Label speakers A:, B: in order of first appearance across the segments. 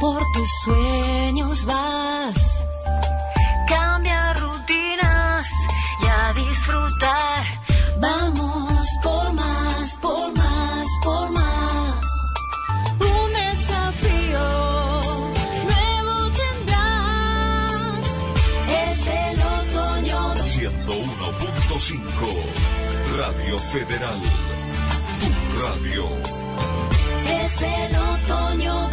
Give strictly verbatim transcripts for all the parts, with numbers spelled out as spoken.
A: por tus sueños vas. Cambia rutinas y a disfrutar. Vamos por más, por más, por más. Un desafío nuevo tendrás. Es el otoño.
B: ciento uno punto cinco Radio Federal. Tu radio.
A: Es el otoño.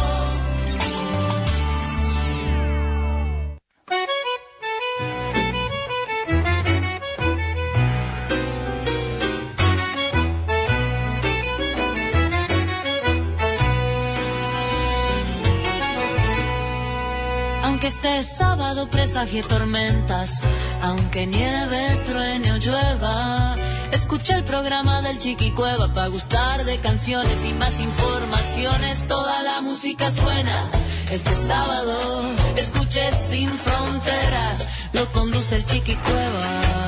A: Aunque este sábado presagie tormentas, aunque nieve, truene o llueva, escucha el programa del Chiquicueva para gustar de canciones y más informaciones. Toda la música suena este sábado. Escuche Sin Fronteras, lo conduce el Chiquicueva.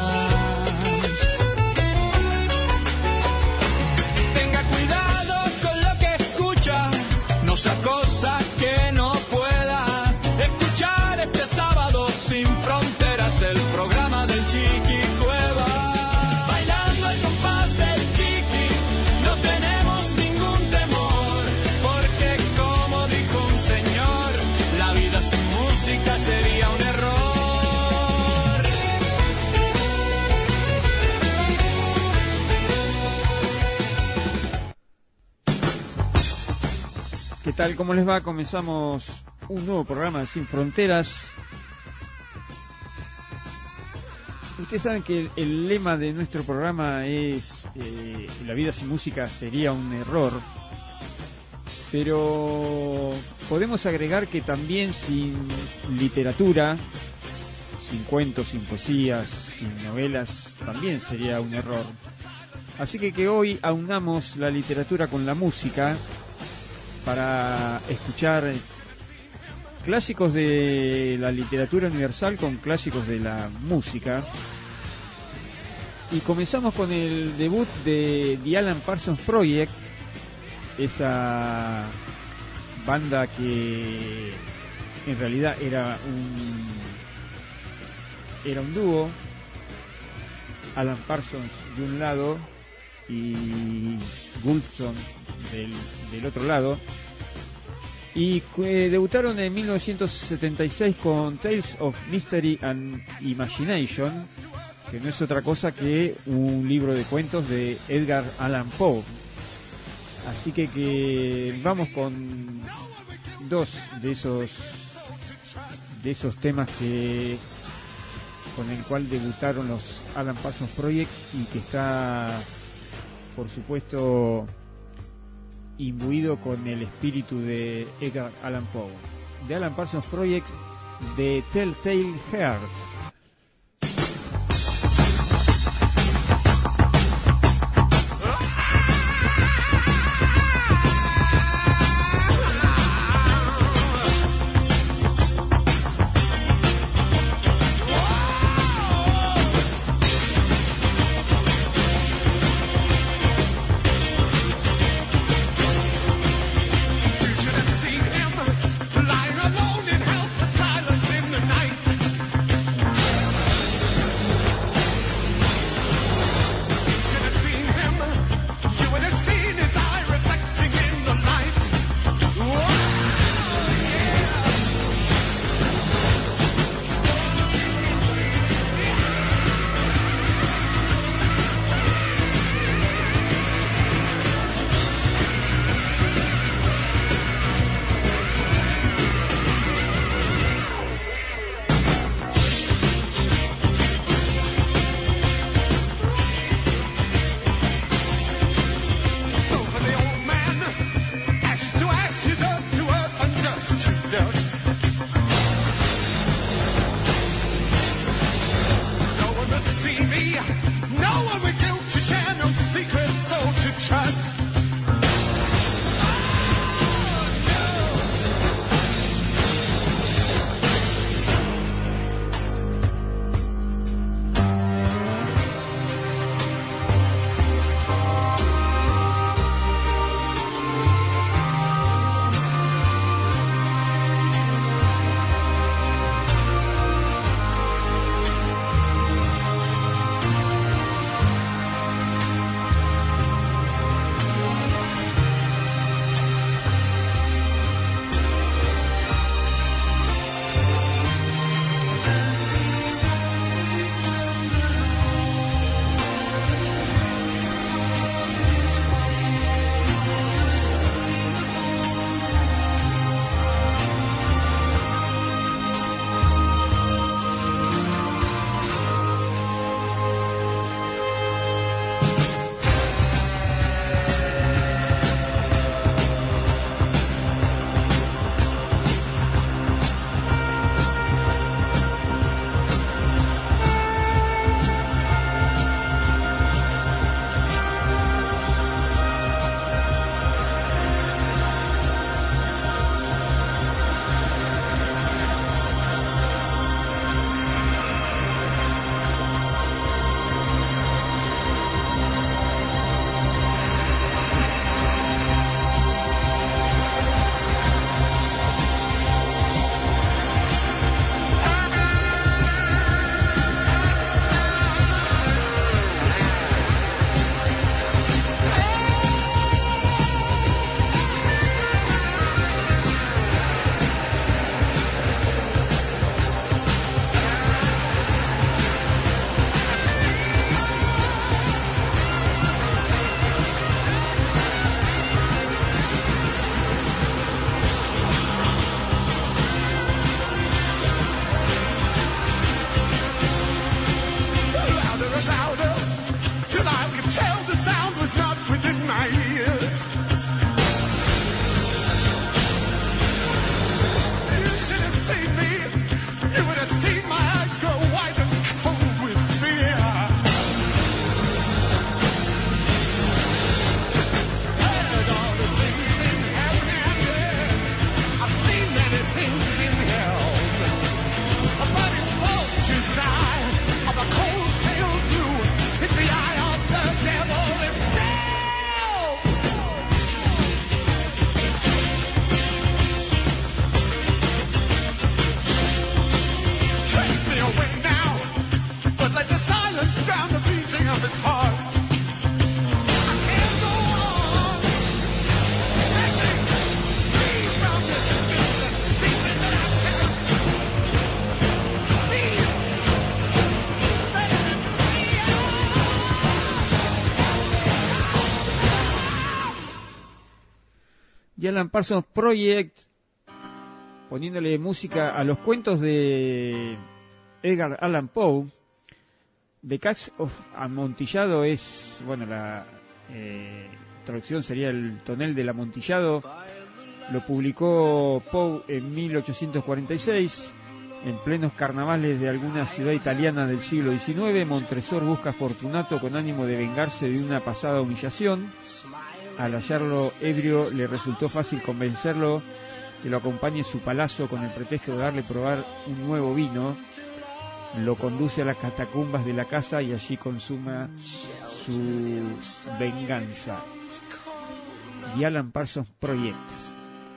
C: Tenga cuidado con lo que escucha, no sea cosa que no pueda escuchar este sábado. Sin Fronteras, el programa del Chiquicueva. Bailando el compás del Chiqui, no tenemos ningún temor, porque como dijo un señor, la vida sin música sería un error.
D: ¿Qué tal? ¿Cómo les va? Comenzamos un nuevo programa de Sin Fronteras. Ustedes saben que el, el lema de nuestro programa es eh, la vida sin música sería un error, pero podemos agregar que también sin literatura, sin cuentos, sin poesías, sin novelas, también sería un error. Así que que hoy aunamos la literatura con la música para escuchar clásicos de la literatura universal con clásicos de la música. Y comenzamos con el debut de The Alan Parsons Project, esa banda que en realidad era un era un dúo, Alan Parsons de un lado y Gulfson del, del otro lado, y eh, debutaron en mil novecientos setenta y seis con Tales of Mystery and Imagination, que no es otra cosa que un libro de cuentos de Edgar Allan Poe. Así que, que vamos con dos de esos de esos temas que con el cual debutaron los Alan Parsons Project y que está, por supuesto, imbuido con el espíritu de Edgar Allan Poe. De Alan Parsons Project, de Telltale Heart.
E: Lying alone in helpless silence in the night.
D: Alan Parsons Project, poniéndole música a los cuentos de Edgar Allan Poe. The Cats of Amontillado es, bueno, la eh, traducción sería El tonel del amontillado. Lo publicó Poe en mil ochocientos cuarenta y seis. En plenos carnavales de alguna ciudad italiana del siglo diecinueve, Montresor busca a Fortunato con ánimo de vengarse de una pasada humillación. Al hallarlo ebrio, le resultó fácil convencerlo que lo acompañe a su palacio con el pretexto de darle a probar un nuevo vino. Lo conduce a las catacumbas de la casa y allí consuma su venganza. The Alan Parsons Project.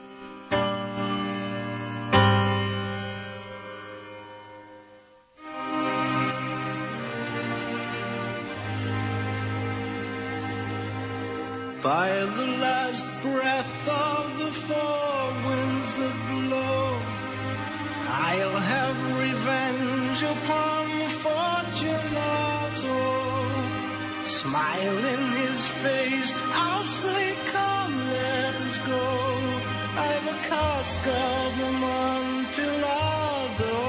C: By the last breath of the four winds that blow, I'll have revenge upon Fortunato. Smile in his face, I'll say, come, let us go. I've a cask of Amontillado,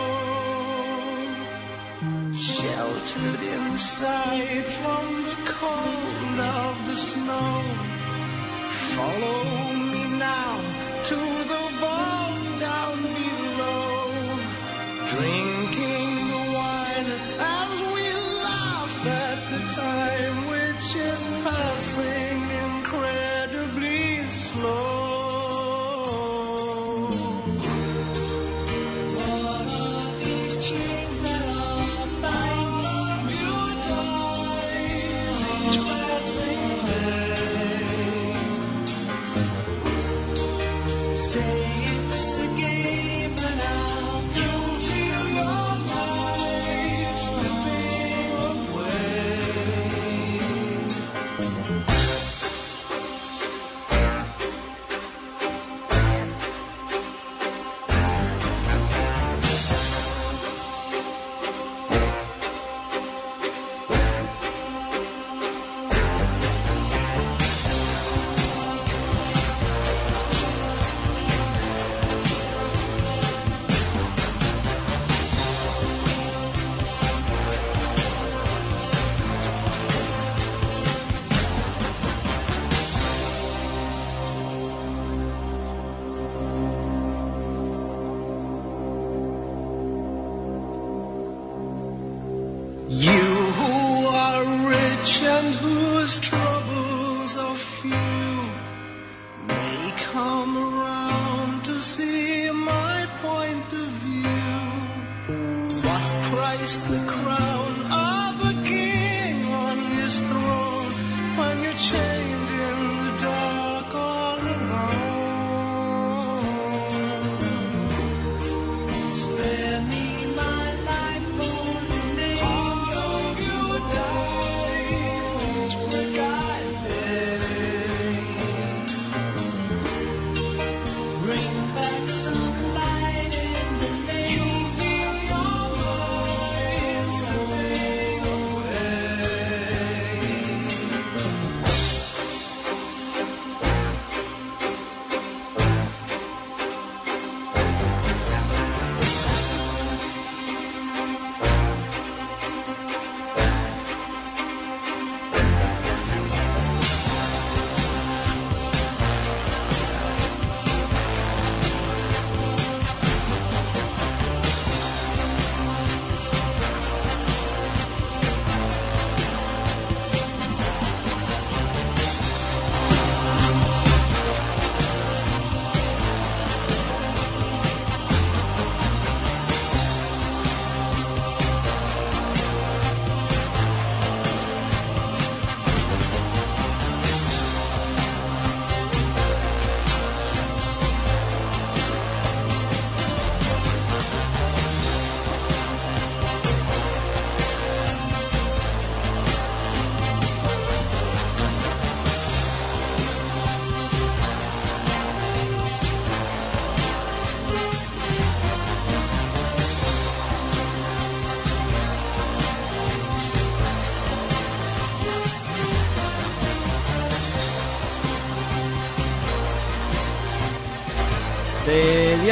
C: sheltered inside from the cold of the snow. Follow me now to the vault down below, drinking the wine as we laugh at the time which is passing incredibly slow. What are these chains that are binding you down each passing day? Say it's a game and I'll guilty your life slipping away. You who are rich and whose troubles are few may come around to see my point of view. What price the crown of a king on his throne when you're chained in the dark all alone? Spare me my life, only name you die, each brick I lay. Bring back some light in the name. You feel your mind, so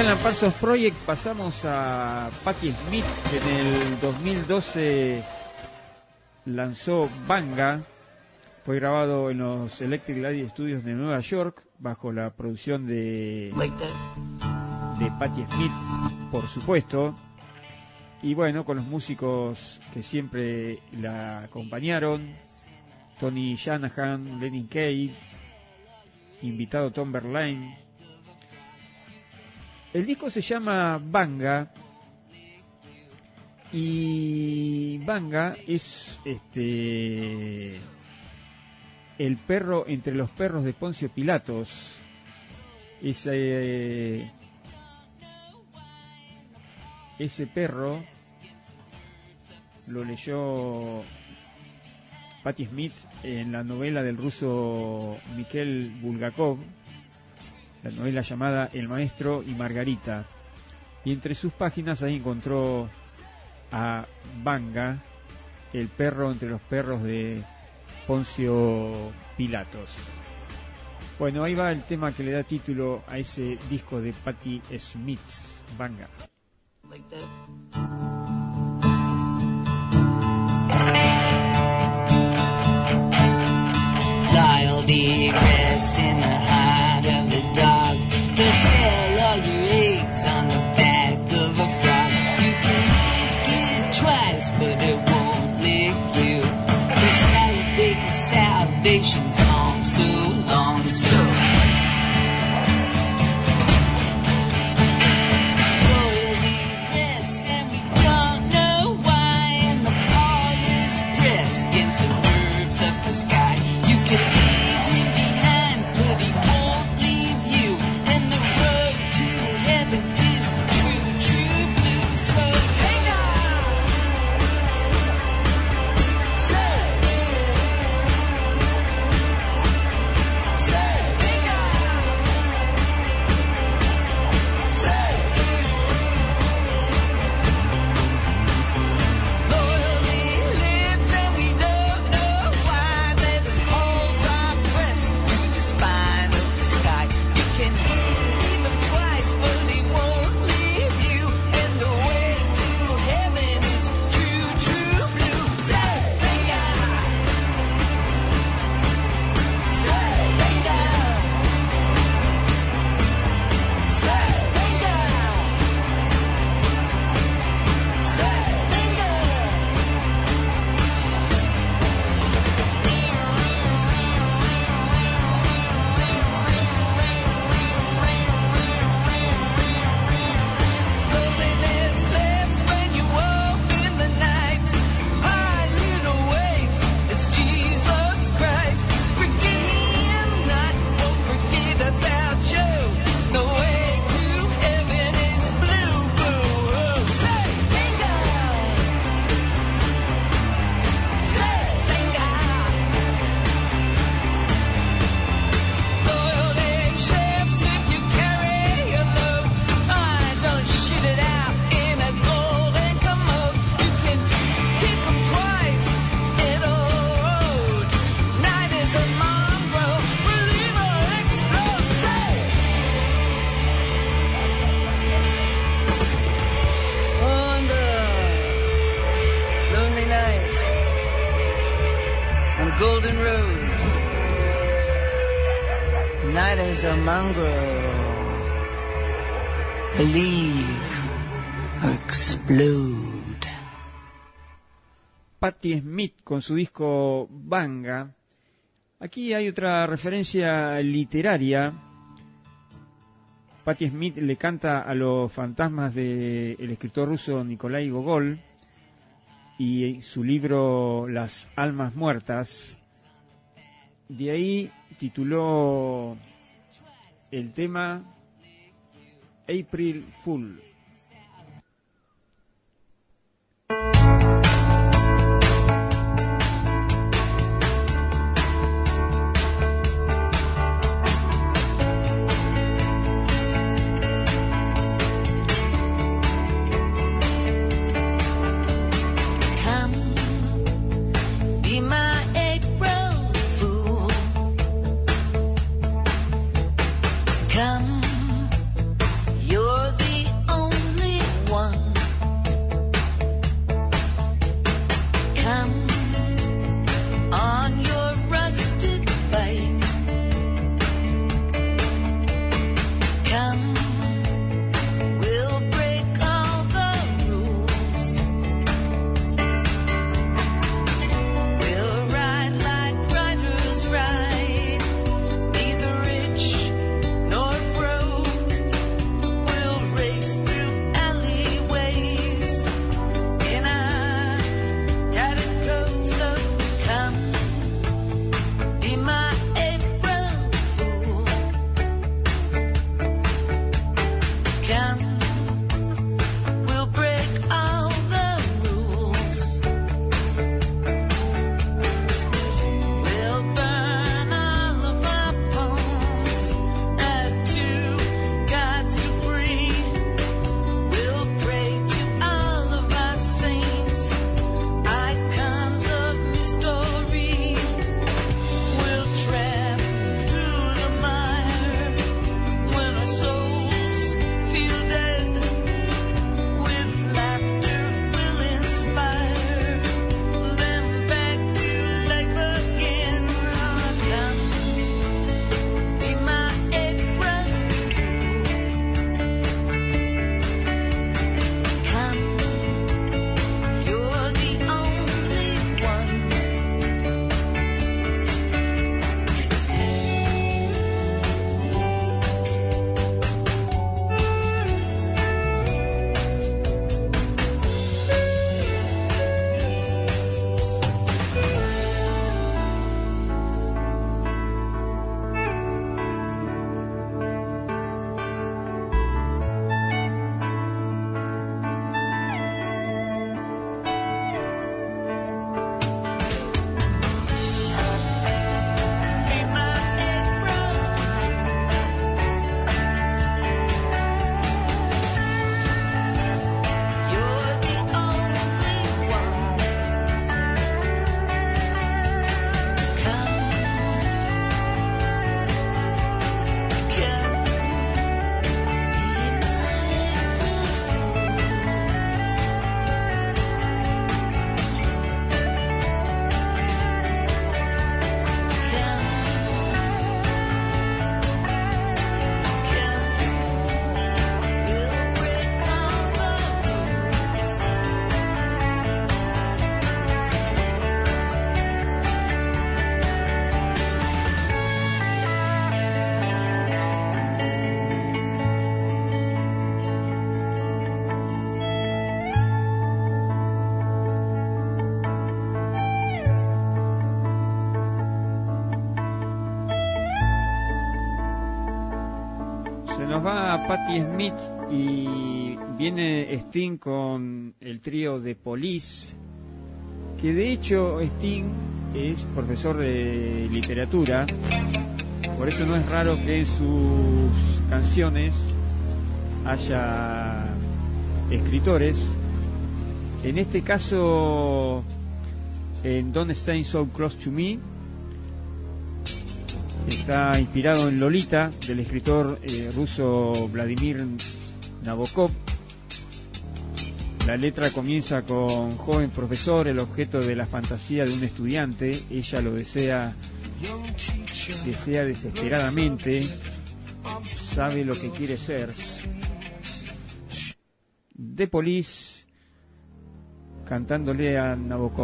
D: Alan Parsons Project pasamos a Patti Smith, que en el dos mil doce lanzó Banga. Fue grabado en los Electric Light Studios de Nueva York bajo la producción de, de Patti Smith, por supuesto. Y bueno, con los músicos que siempre la acompañaron: Tony Shanahan, Lenny Kaye, invitado Tom Verlaine. El disco se llama Banga, y Banga es este el perro entre los perros de Poncio Pilatos. Ese, ese perro lo leyó Patti Smith en la novela del ruso Mikhail Bulgakov, la novela llamada El Maestro y Margarita, y entre sus páginas ahí encontró a Banga, el perro entre los perros de Poncio Pilatos. Bueno, ahí va el tema que le da título a ese disco de Patti Smith, Banga.
E: Like that. Loyalty rests in the heart of the dog. Don't sell all your eggs on the back of a frog. You can lick it twice, but it won't lick you. The salivate salivation's long, so long, so. Loyalty rests, and we don't know why. And the ball is pressed against the nerves of the sky. You can leave him behind, but he won't leave you. And the road to heaven is true, true blue. So hang on, say, say, hang on, say. Loyalty lives and we don't know why. That his poles are pressed to the spine of the sky. You can leave him twice, but he won't leave you. And the way to heaven is true, true blue. Say, venga. Say, venga. Say, venga. Say, venga. Loneliness lives when you walk in the night. Hallelujah awaits is Jesus Christ. Forget him not, won't forget about you. The way to heaven is blue, blue. Say, venga. Say, venga. Loyalty shifts if you carry a load. I don't shit it out in a golden commode. You can kick 'em twice in a road. Night is a mongrel, believe or explode. Say, on the lonely night, on a golden road. Night is a mongrel. Believe or explode.
D: Patti Smith con su disco Banga. Aquí hay otra referencia literaria. Patti Smith le canta a los fantasmas del escritor ruso Nikolai Gogol, y su libro Las almas muertas. De ahí tituló el tema April Fool.
E: Come, be my April fool. Come, you're race through alleyways in our tattered coats. So come, be my April fool. Come.
D: Nos va Patti Smith y viene Sting con el trío de Police, que de hecho Sting es profesor de literatura, por eso no es raro que en sus canciones haya escritores. En este caso, en Don't Stay So Close to Me, está inspirado en Lolita, del escritor eh, ruso Vladimir Nabokov. La letra comienza con: joven profesor, el objeto de la fantasía de un estudiante, ella lo desea, desea desesperadamente, sabe lo que quiere ser. The Police cantándole a Nabokov.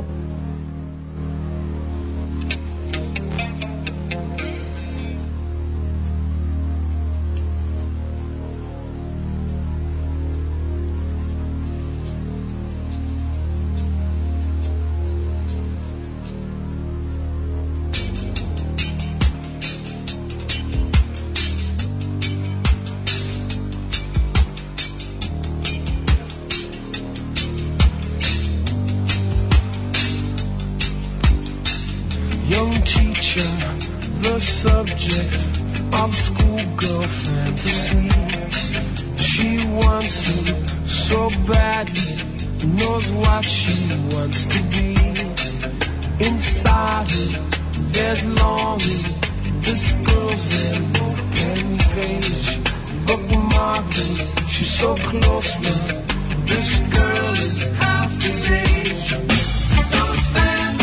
F: The subject of schoolgirl fantasy. She wants him so badly, knows what she wants to be. Inside her, there's longing. This girl's an open page, bookmarking. She's so close now. This girl is half his age. Don't stand.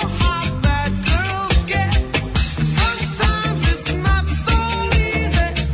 E: Sometimes it's not so easy.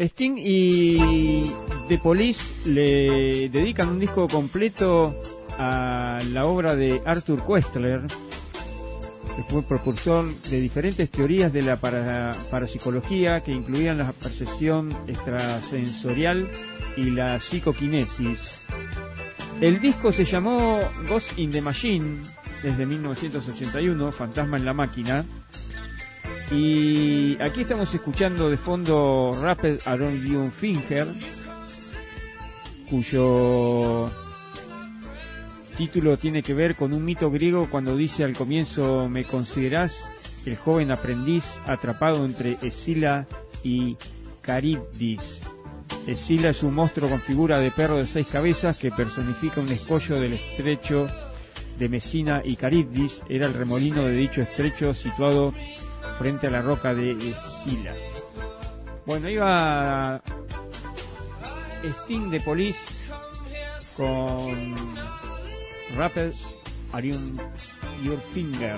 D: Sting y The Police le dedican un disco completo a la obra de Arthur Koestler, que fue propulsor de diferentes teorías de la para, parapsicología que incluían la percepción extrasensorial y la psicoquinesis. El disco se llamó Ghost in the Machine desde mil novecientos ochenta y uno, Fantasma en la Máquina. Y aquí estamos escuchando de fondo Wrapped Around Your Finger, cuyo título tiene que ver con un mito griego cuando dice al comienzo: me considerás el joven aprendiz atrapado entre Escila y Caridis. Escila es un monstruo con figura de perro de seis cabezas que personifica un escollo del estrecho de Mesina, y Caridis era el remolino de dicho estrecho situado frente a la roca de Escila. Bueno, iba Sting de Police con Wrapped Around Your Finger.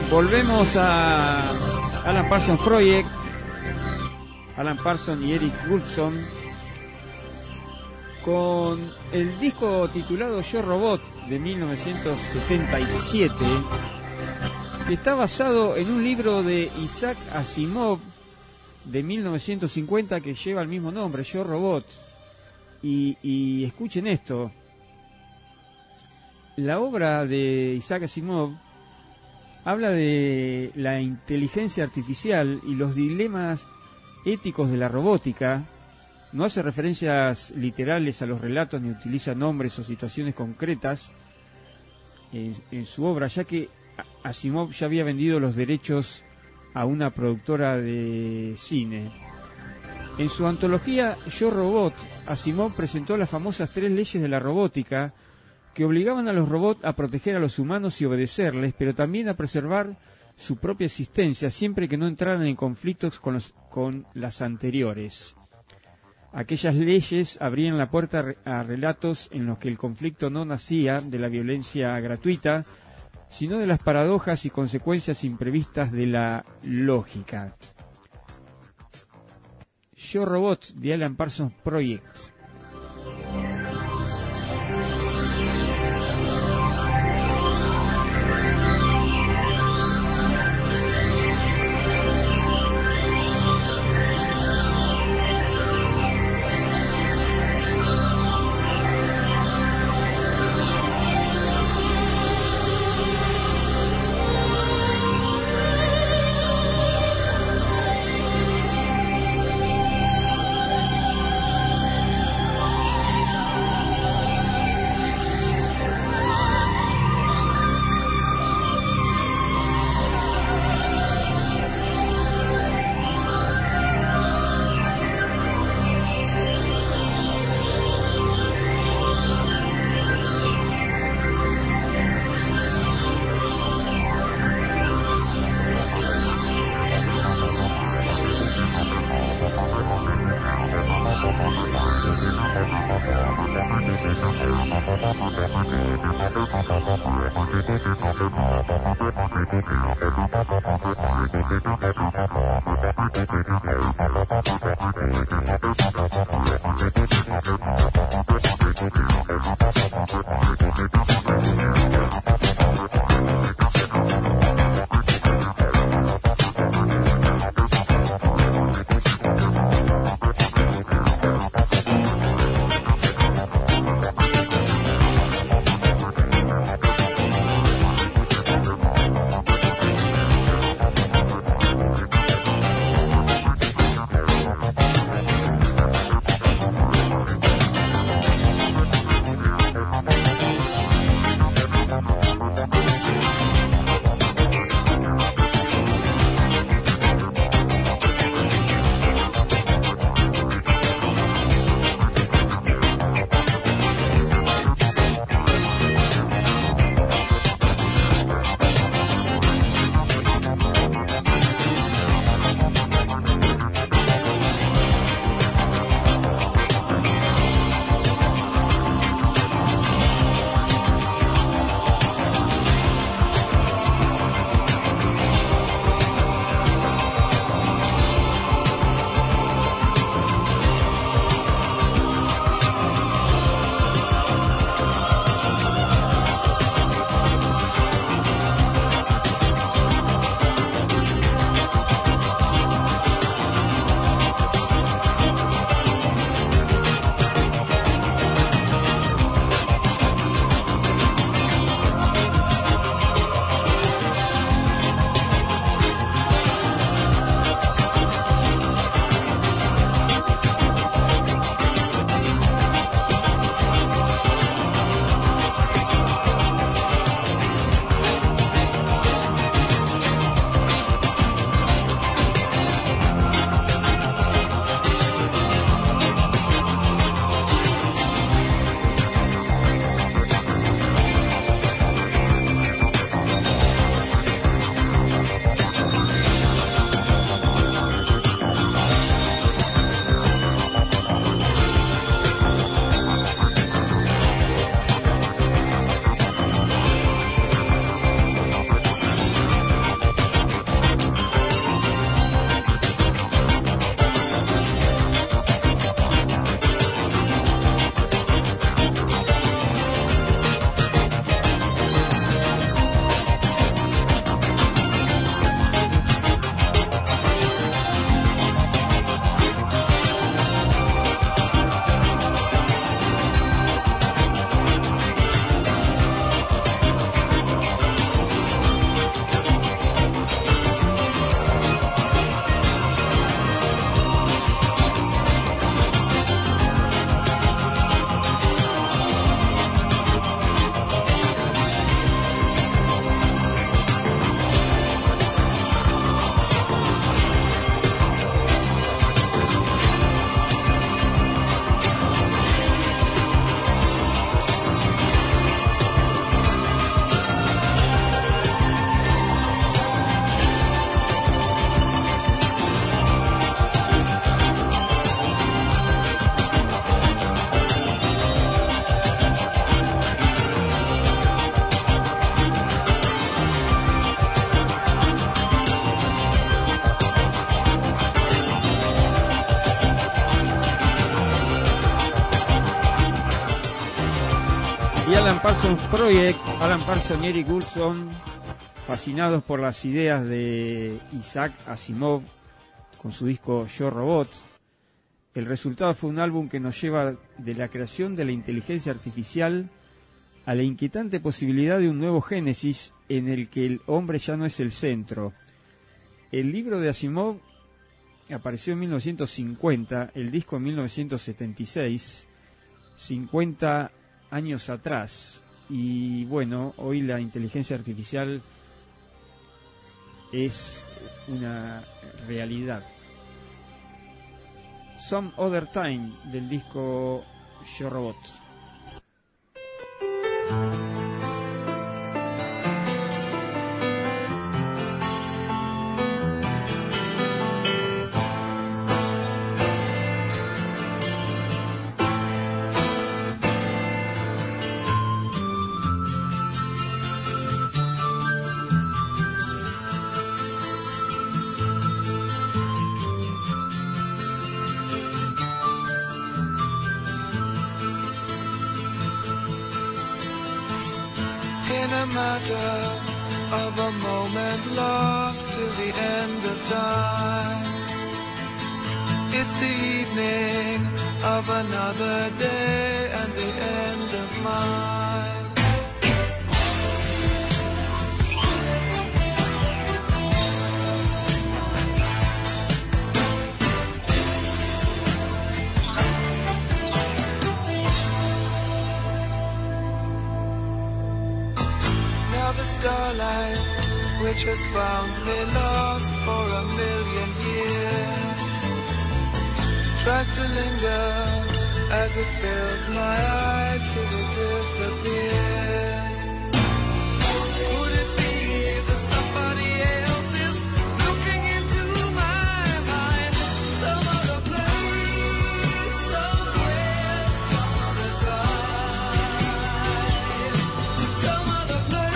D: Volvemos a Alan Parsons Project, Alan Parsons y Eric Woolfson, con el disco titulado Yo Robot de mil novecientos setenta y siete, que está basado en un libro de Isaac Asimov de mil novecientos cincuenta que lleva el mismo nombre, Yo Robot. Y, y escuchen esto, la obra de Isaac Asimov habla de la inteligencia artificial y los dilemas éticos de la robótica. No hace referencias literales a los relatos ni utiliza nombres o situaciones concretas en, en su obra, ya que Asimov ya había vendido los derechos a una productora de cine. En su antología Yo Robot, Asimov presentó las famosas tres leyes de la robótica que obligaban a los robots a proteger a los humanos y obedecerles, pero también a preservar su propia existencia siempre que no entraran en conflictos con, los, con las anteriores. Aquellas leyes abrían la puerta a relatos en los que el conflicto no nacía de la violencia gratuita, sino de las paradojas y consecuencias imprevistas de la lógica. Yo Robot, de Alan Parsons Project. Alan Parsons Project, Alan Parsons y Eric Woolson, fascinados por las ideas de Isaac Asimov con su disco Yo Robot. El resultado fue un álbum que nos lleva de la creación de la inteligencia artificial a la inquietante posibilidad de un nuevo génesis en el que el hombre ya no es el centro. El libro de Asimov apareció en mil novecientos cincuenta, el disco en mil novecientos setenta y seis, cincuenta años atrás. Y bueno, hoy la inteligencia artificial es una realidad. Some Other Time, del disco Yo Robot.
F: Of a moment lost to the end of time. It's the evening of another day and the end of mine. The starlight, which has found me lost for a million years, tries to linger as it fills my eyes till it disappears. Could it be that somebody else is looking into my mind? Some other place, somewhere, some other time. Some other place.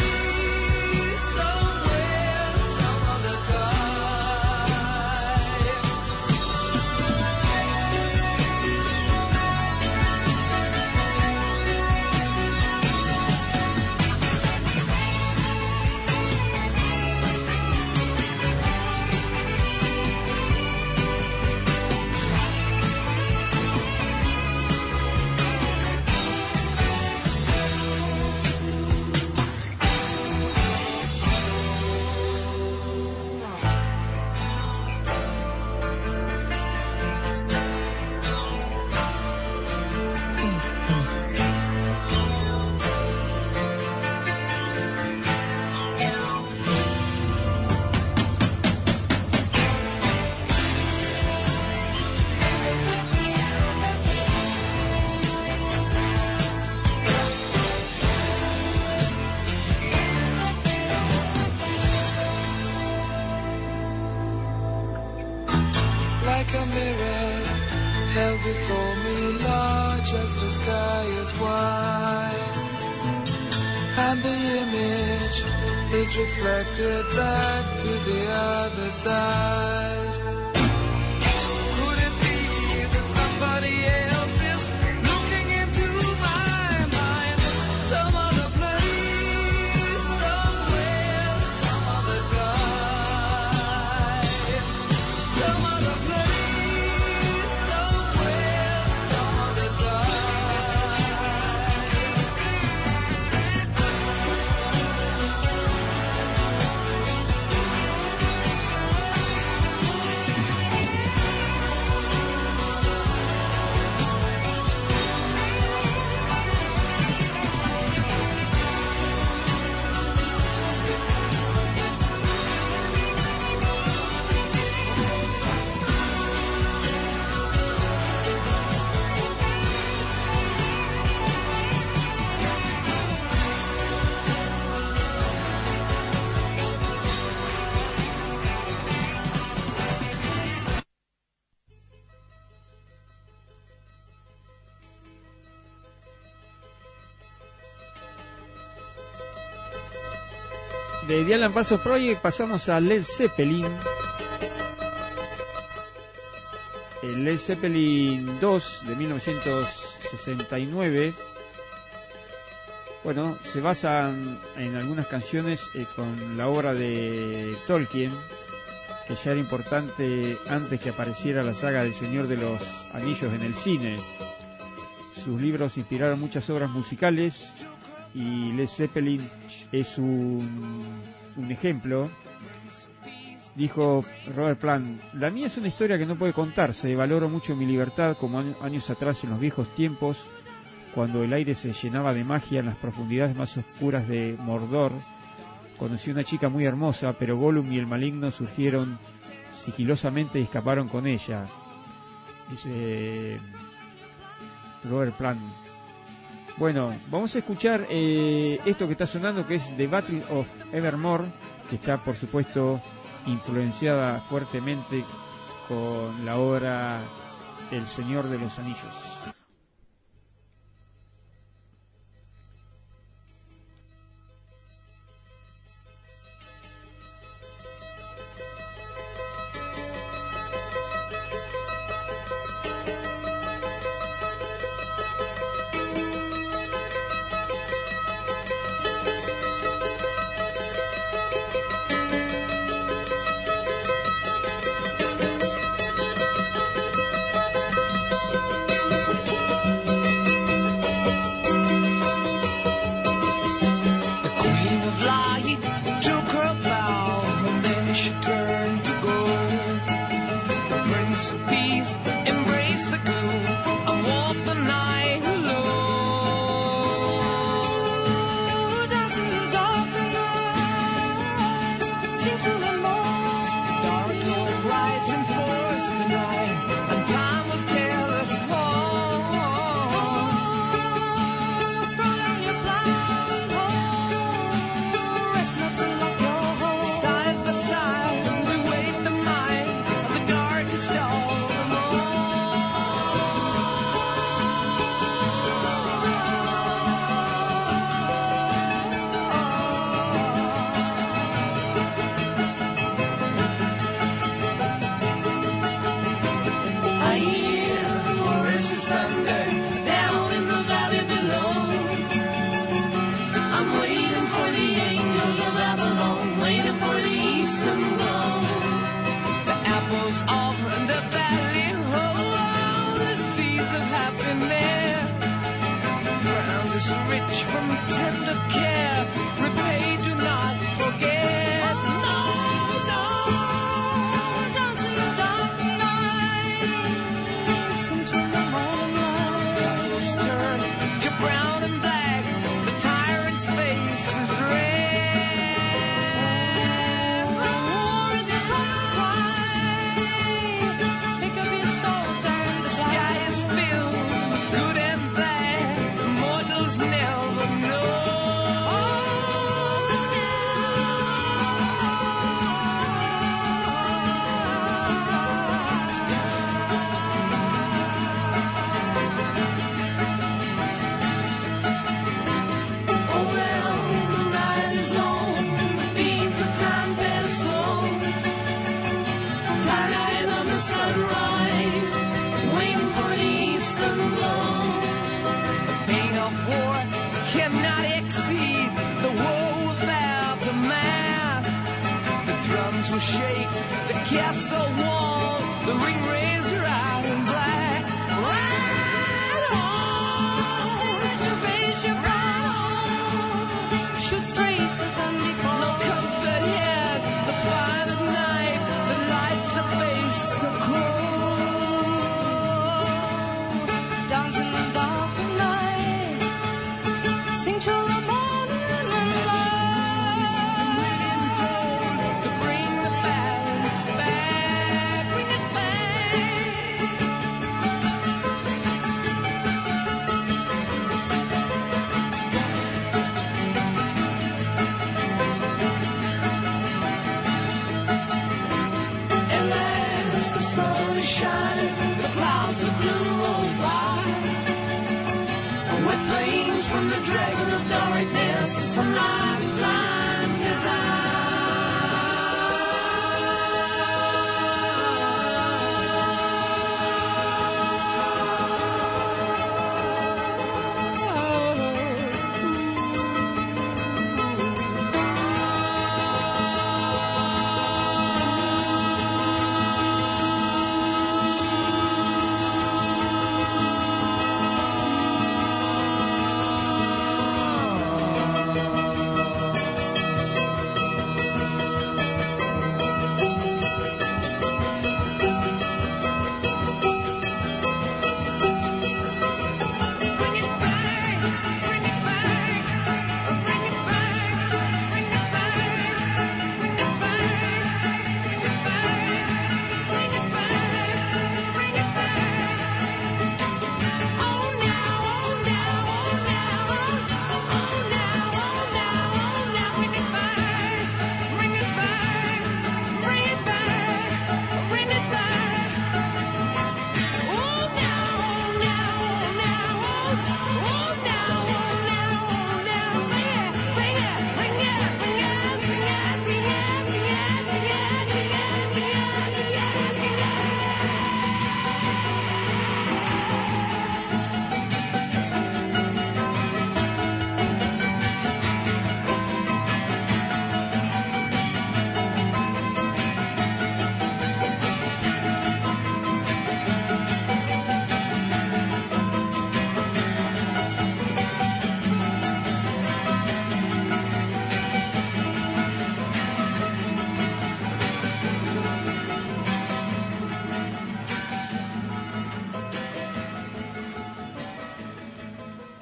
F: A mirror held before me, large as the sky is wide, and the image is reflected back to the other side. Could it be that somebody else is looking into my mind? Some other place, somewhere, some other time. Some other place.
D: De The Alan Parsons Project pasamos a Led Zeppelin. El Led Zeppelin dos de mil novecientos sesenta y nueve Bueno, se basan en algunas canciones eh, con la obra de Tolkien, que ya era importante antes que apareciera la saga del Señor de los Anillos en el cine. Sus libros inspiraron muchas obras musicales y Led Zeppelin es un, un ejemplo. Dijo Robert Plant: la mía es una historia que no puede contarse, valoro mucho mi libertad como años atrás en los viejos tiempos, cuando el aire se llenaba de magia en las profundidades más oscuras de Mordor. Conocí a una chica muy hermosa, pero Gollum y el maligno surgieron sigilosamente y escaparon con ella. Dice Robert Plant. Bueno, vamos a escuchar eh, esto que está sonando, que es The Battle of Evermore, que está, por supuesto, influenciada fuertemente con la obra El Señor de los Anillos.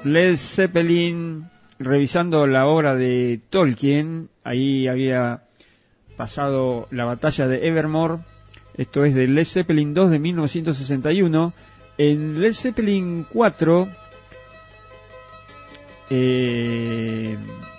D: Led Zeppelin, revisando la obra de Tolkien, ahí había pasado la batalla de Evermore. Esto es de Led Zeppelin dos de mil novecientos sesenta y uno. En Led Zeppelin cuatro, eh,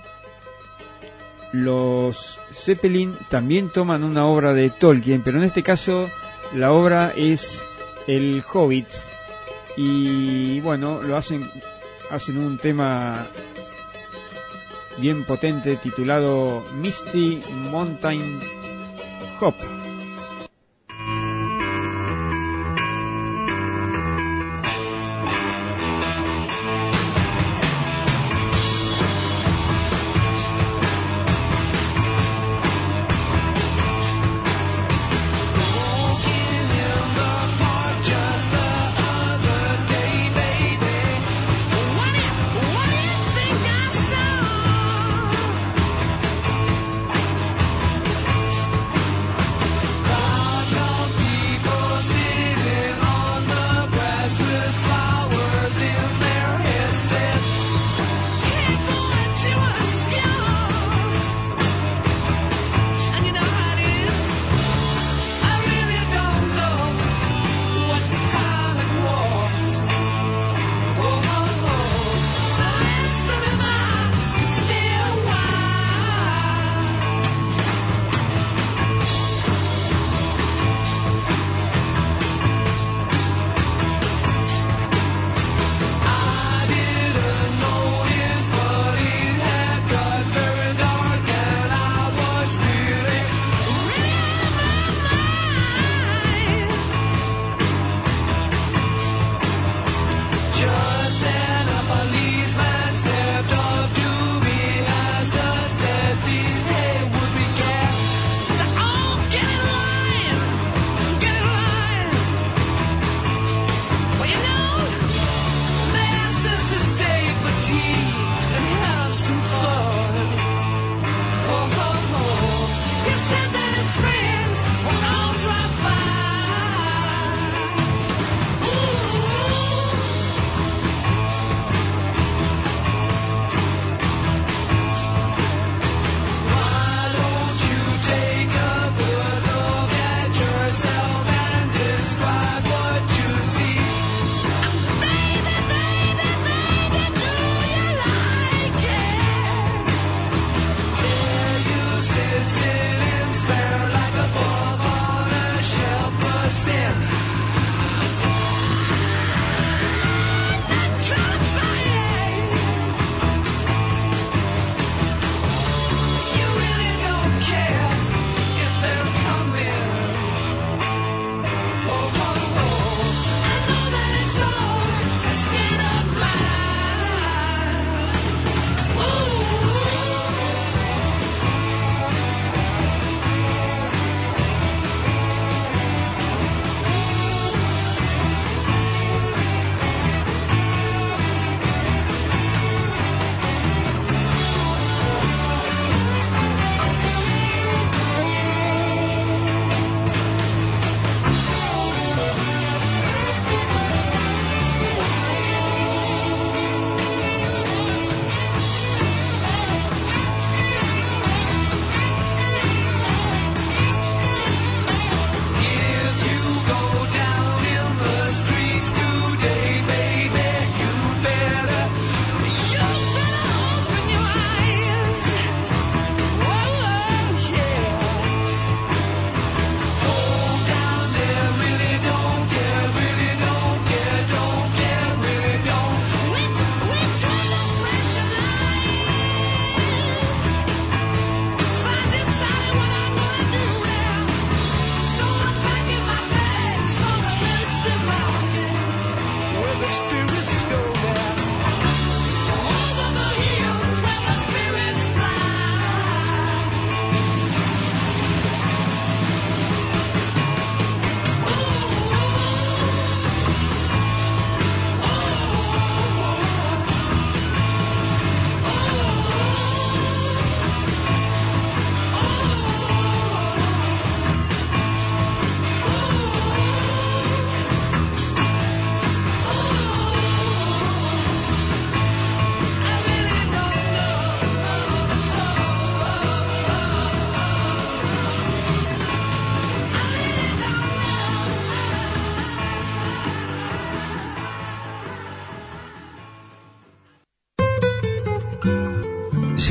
D: los Zeppelin también toman una obra de Tolkien, pero en este caso la obra es El Hobbit. Y bueno, lo hacen, hacen un tema bien potente titulado Misty Mountain Hop.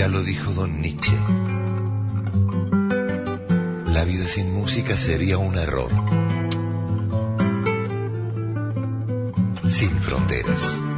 G: Ya lo dijo don Nietzsche. La vida sin música sería un error. Sin fronteras.